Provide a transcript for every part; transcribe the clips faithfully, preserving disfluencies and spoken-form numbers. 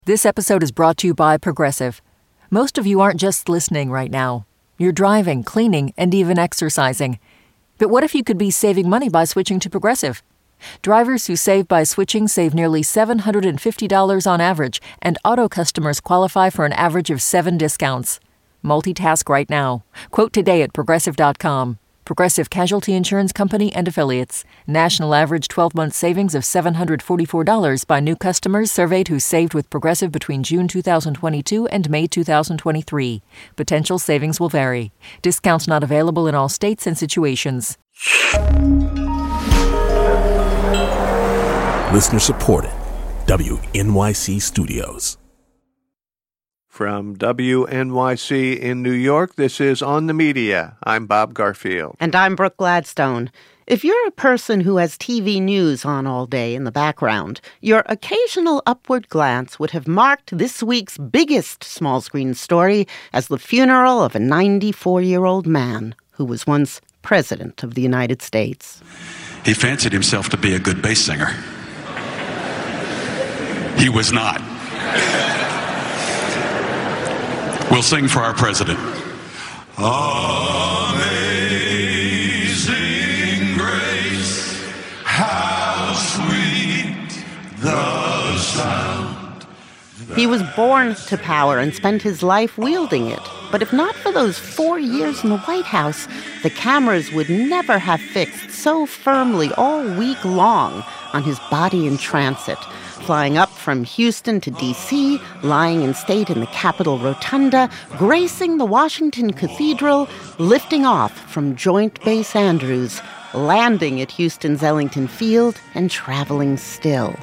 This episode is brought to you by Progressive. Most of you aren't just listening right now. You're driving, cleaning, and even exercising. But what if you could be saving money by switching to Progressive? Drivers who save by switching save nearly seven hundred fifty dollars on average, and auto customers qualify for an average of seven discounts. Multitask right now. Quote today at Progressive dot com. Progressive Casualty Insurance Company and Affiliates. National average twelve-month savings of seven hundred forty-four dollars by new customers surveyed who saved with Progressive between June two thousand twenty-two and May two thousand twenty-three. Potential savings will vary. Discounts not available in all states and situations. Listener supported. W N Y C Studios. From W N Y C in New York, this is On the Media. I'm Bob Garfield. And I'm Brooke Gladstone. If you're a person who has T V news on all day in the background, your occasional upward glance would have marked this week's biggest small-screen story as the funeral of a ninety-four-year-old man who was once President of the United States. He fancied himself to be a good bass singer. He was not. We'll sing for our president. Amazing grace, how sweet the sound. He was born to power and spent his life wielding it. But if not for those four years in the White House, the cameras would never have fixed so firmly all week long on his body in transit, flying up from Houston to D C, lying in state in the Capitol Rotunda, gracing the Washington Cathedral, lifting off from Joint Base Andrews, landing at Houston's Ellington Field, and traveling still.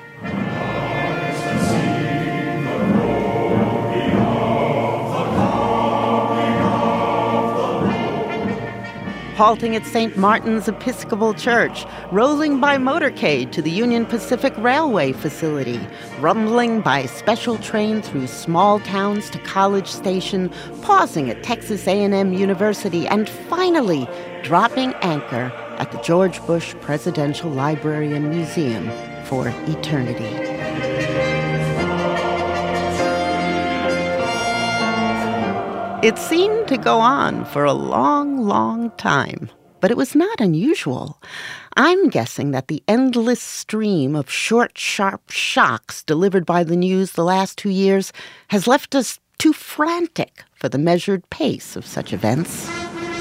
Halting at Saint Martin's Episcopal Church, rolling by motorcade to the Union Pacific Railway facility, rumbling by special train through small towns to College Station, pausing at Texas A and M University, and finally dropping anchor at the George Bush Presidential Library and Museum for eternity. It seemed to go on for a long, long time, but it was not unusual. I'm guessing that the endless stream of short, sharp shocks delivered by the news the last two years has left us too frantic for the measured pace of such events.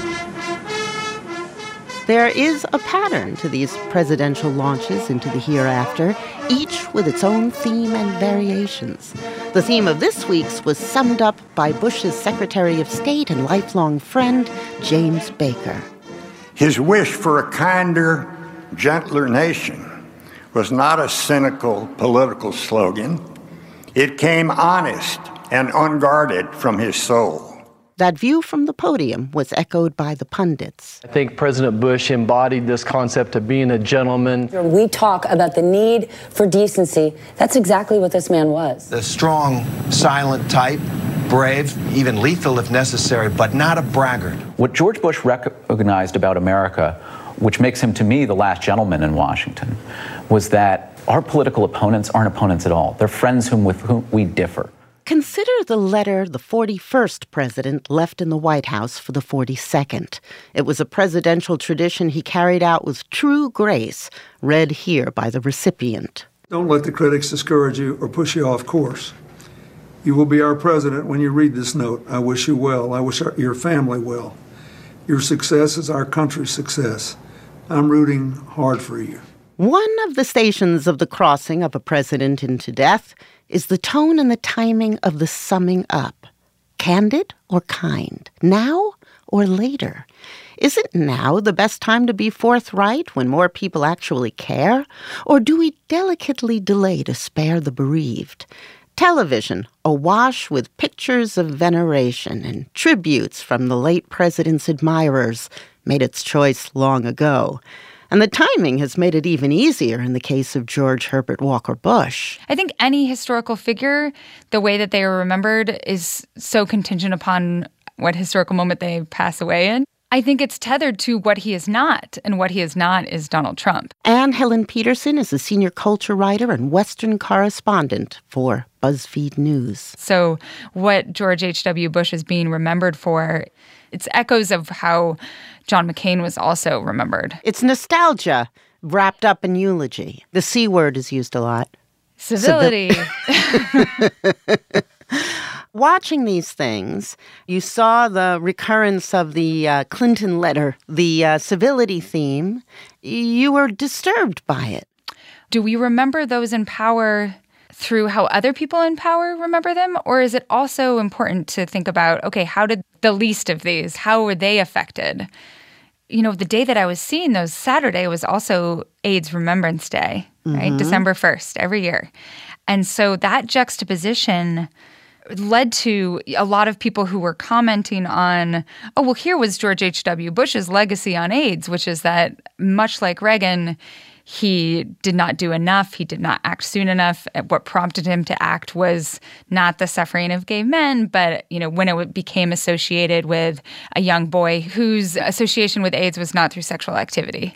There is a pattern to these presidential launches into the hereafter, each with its own theme and variations. The theme of this week's was summed up by Bush's Secretary of State and lifelong friend, James Baker. His wish for a kinder, gentler nation was not a cynical political slogan. It came honest and unguarded from his soul. That view from the podium was echoed by the pundits. I think President Bush embodied this concept of being a gentleman. When we talk about the need for decency, that's exactly what this man was. A strong, silent type, brave, even lethal if necessary, but not a braggart. What George Bush recognized about America, which makes him to me the last gentleman in Washington, was that our political opponents aren't opponents at all. They're friends whom, with whom we differ. Consider the letter the forty-first president left in the White House for the forty-second. It was a presidential tradition he carried out with true grace, read here by the recipient. Don't let the critics discourage you or push you off course. You will be our president when you read this note. I wish you well. I wish our, your family well. Your success is our country's success. I'm rooting hard for you. One of the stations of the crossing of a president into death is the tone and the timing of the summing up. Candid or kind? Now or later? Isn't now the best time to be forthright when more people actually care? Or do we delicately delay to spare the bereaved? Television, awash with pictures of veneration and tributes from the late president's admirers, made its choice long ago. And the timing has made it even easier in the case of George Herbert Walker Bush. I think any historical figure, the way that they are remembered is so contingent upon what historical moment they pass away in. I think it's tethered to what he is not, and what he is not is Donald Trump. Anne Helen Peterson is a senior culture writer and Western correspondent for BuzzFeed News. So what George H W. Bush is being remembered for, it's echoes of how John McCain was also remembered. It's nostalgia wrapped up in eulogy. The C word is used a lot. Civility. Civil- Watching these things, you saw the recurrence of the uh, Clinton letter, the uh, civility theme. You were disturbed by it. Do we remember those in power through how other people in power remember them? Or is it also important to think about, okay, how did the least of these, how were they affected? You know, the day that I was seeing those, Saturday, was also AIDS Remembrance Day, right? Mm-hmm. December first, every year. And so that juxtaposition led to a lot of people who were commenting on, oh, well, here was George H W. Bush's legacy on AIDS, which is that much like Reagan, he did not do enough. He did not act soon enough. What prompted him to act was not the suffering of gay men, but, you know, when it became associated with a young boy whose association with AIDS was not through sexual activity.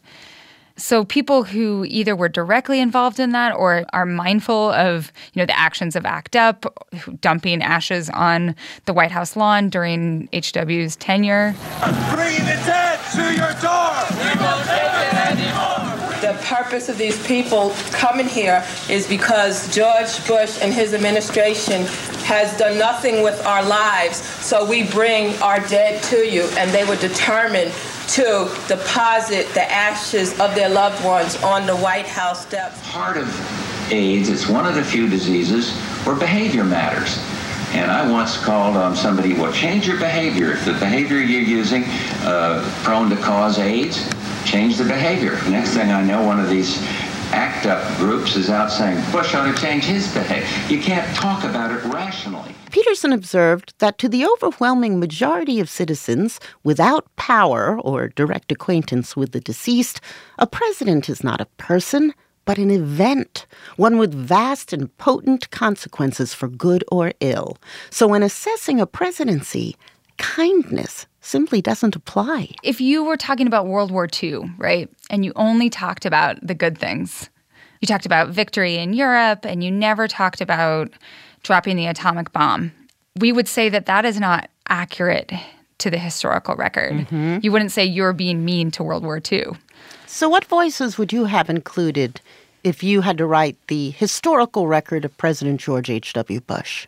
So people who either were directly involved in that or are mindful of, you know, the actions of ACT UP, dumping ashes on the White House lawn during H W's tenure. Bring the dead to your door. We won't take it anymore. The purpose of these people coming here is because George Bush and his administration has done nothing with our lives. So we bring our dead to you, and they were determined to deposit the ashes of their loved ones on the White House steps. Part of AIDS, it's one of the few diseases where behavior matters. And I once called on somebody, well, change your behavior. If the behavior you're using uh, prone to cause AIDS, change the behavior. Next thing I know, one of these ACT UP groups is out saying, Bush ought to change his behavior. You can't talk about it rationally. Peterson observed that to the overwhelming majority of citizens without power or direct acquaintance with the deceased, a president is not a person, but an event, one with vast and potent consequences for good or ill. So when assessing a presidency, kindness simply doesn't apply. If you were talking about World War Two, right, and you only talked about the good things, you talked about victory in Europe, and you never talked about dropping the atomic bomb, we would say that that is not accurate to the historical record. Mm-hmm. You wouldn't say you're being mean to World War Two. So what voices would you have included if you had to write the historical record of President George H W. Bush?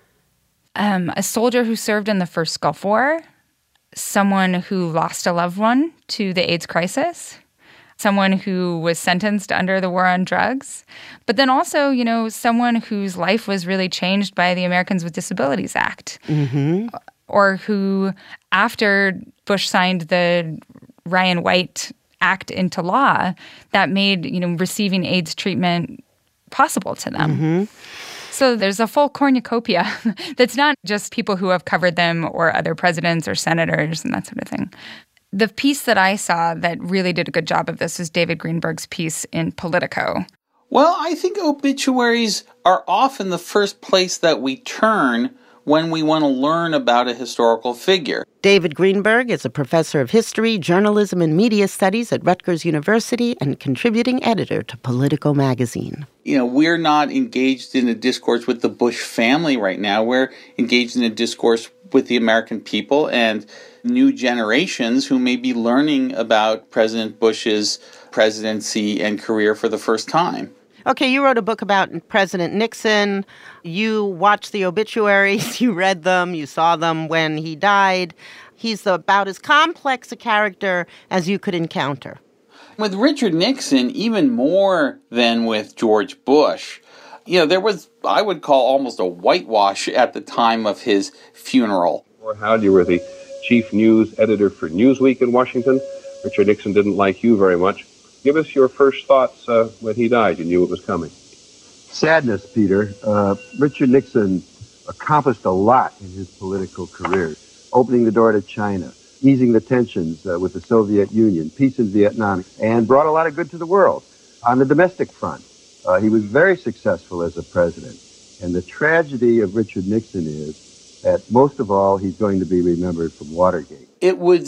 Um, a soldier who served in the first Gulf War, someone who lost a loved one to the AIDS crisis, someone who was sentenced under the war on drugs, but then also, you know, someone whose life was really changed by the Americans with Disabilities Act, mm-hmm. or who, after Bush signed the Ryan White Act into law, that made, you know, receiving AIDS treatment possible to them. Mm-hmm. So there's a full cornucopia that's not just people who have covered them or other presidents or senators and that sort of thing. The piece that I saw that really did a good job of this was David Greenberg's piece in Politico. Well, I think obituaries are often the first place that we turn when we want to learn about a historical figure. David Greenberg is a professor of history, journalism, and media studies at Rutgers University and contributing editor to Politico magazine. You know, we're not engaged in a discourse with the Bush family right now. We're engaged in a discourse with the American people and new generations who may be learning about President Bush's presidency and career for the first time. Okay, you wrote a book about President Nixon. You watched the obituaries, you read them, you saw them when he died. He's about as complex a character as you could encounter. With Richard Nixon, even more than with George Bush, you know, there was, I would call, almost a whitewash at the time of his funeral. Howard, you were the chief news editor for Newsweek in Washington. Richard Nixon didn't like you very much. Give us your first thoughts uh, when he died. You knew it was coming. Sadness, Peter. Uh, Richard Nixon accomplished a lot in his political career, opening the door to China, easing the tensions uh, with the Soviet Union, peace in Vietnam, and brought a lot of good to the world. On the domestic front, uh, he was very successful as a president. And the tragedy of Richard Nixon is that most of all, he's going to be remembered from Watergate. It was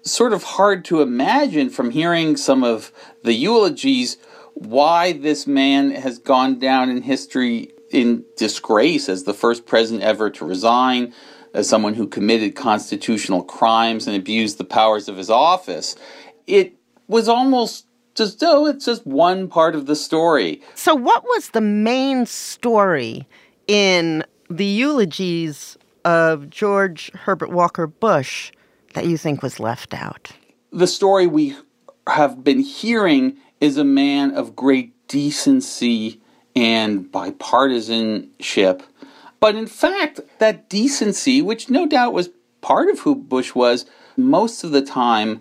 sort of hard to imagine from hearing some of the eulogies why this man has gone down in history in disgrace as the first president ever to resign, as someone who committed constitutional crimes and abused the powers of his office. It was almost just, oh, it's just one part of the story. So what was the main story in the eulogies of George Herbert Walker Bush that you think was left out? The story we have been hearing is a man of great decency and bipartisanship. But in fact, that decency, which no doubt was part of who Bush was, most of the time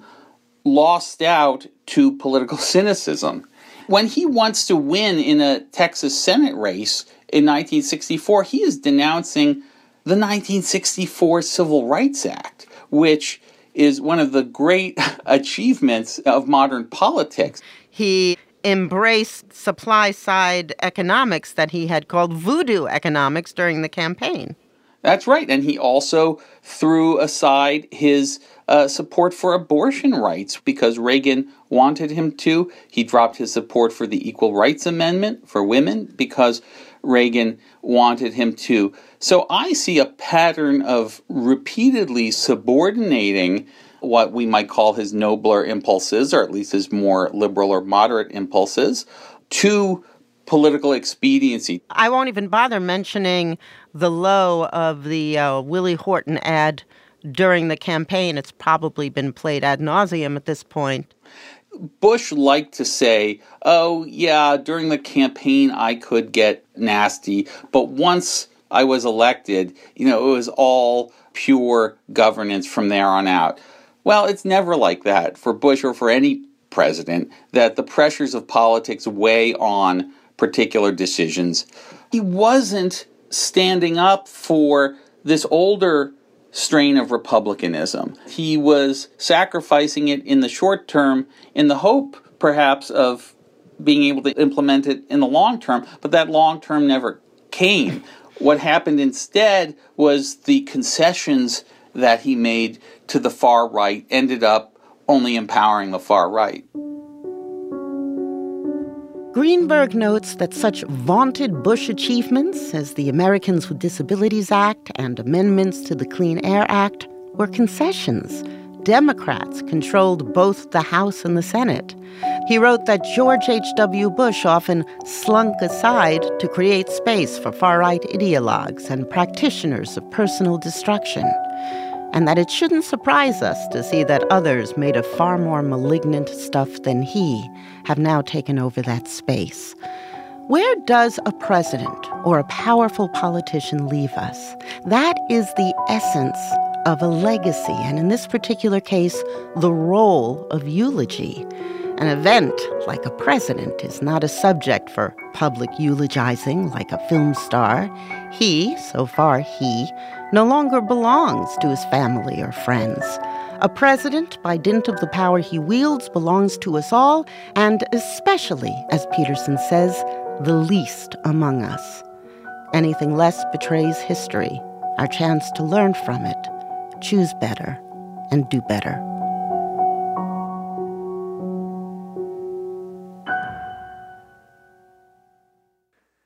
lost out to political cynicism. When he wants to win in a Texas Senate race in nineteen sixty-four, he is denouncing the nineteen sixty-four Civil Rights Act, which is one of the great achievements of modern politics. He embraced supply-side economics that he had called voodoo economics during the campaign. That's right. And he also threw aside his uh, support for abortion rights because Reagan wanted him to. He dropped his support for the Equal Rights Amendment for women because Reagan wanted him to. So I see a pattern of repeatedly subordinating what we might call his nobler impulses, or at least his more liberal or moderate impulses, to political expediency. I won't even bother mentioning the low of the uh, Willie Horton ad during the campaign. It's probably been played ad nauseum at this point. Bush liked to say, oh, yeah, during the campaign I could get nasty, but once I was elected, you know, it was all pure governance from there on out. Well, it's never like that for Bush or for any president, that the pressures of politics weigh on particular decisions. He wasn't standing up for this older strain of republicanism. He was sacrificing it in the short term in the hope, perhaps, of being able to implement it in the long term, but that long term never came. What happened instead was the concessions that he made to the far right ended up only empowering the far right. Greenberg notes that such vaunted Bush achievements as the Americans with Disabilities Act and amendments to the Clean Air Act were concessions. Democrats controlled both the House and the Senate. He wrote that George H W. Bush often slunk aside to create space for far-right ideologues and practitioners of personal destruction, and that it shouldn't surprise us to see that others made of far more malignant stuff than he have now taken over that space. Where does a president or a powerful politician leave us? That is the essence of a legacy, and in this particular case, the role of eulogy. An event like a president is not a subject for public eulogizing like a film star. He, so far he, no longer belongs to his family or friends. A president, by dint of the power he wields, belongs to us all, and especially, as Peterson says, the least among us. Anything less betrays history, our chance to learn from it, choose better, and do better.